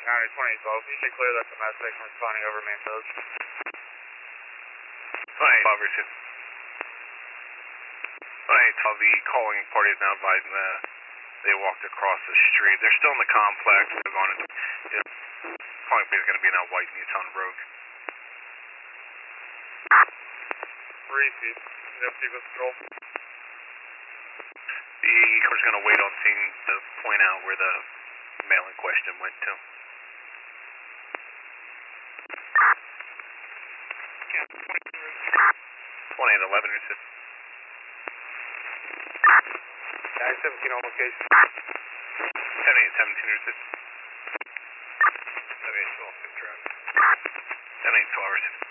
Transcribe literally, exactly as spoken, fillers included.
County twenty twelve. You should clear that domestic and responding over main roads. twenty twelve, received. twenty twelve, the calling party is now advising that they walked across the street. They're still in the complex. They're going to, you know, calling party is going to be now White Nissan Rogue. Repeat. You have sequence control. The car's going to wait on scene to point out where the male in question went to. twenty-eight eleven, received. nine seventeen on location. seventy-eight seventeen, received. seventy-eight twelve, good track. seventy-eight twelve, received.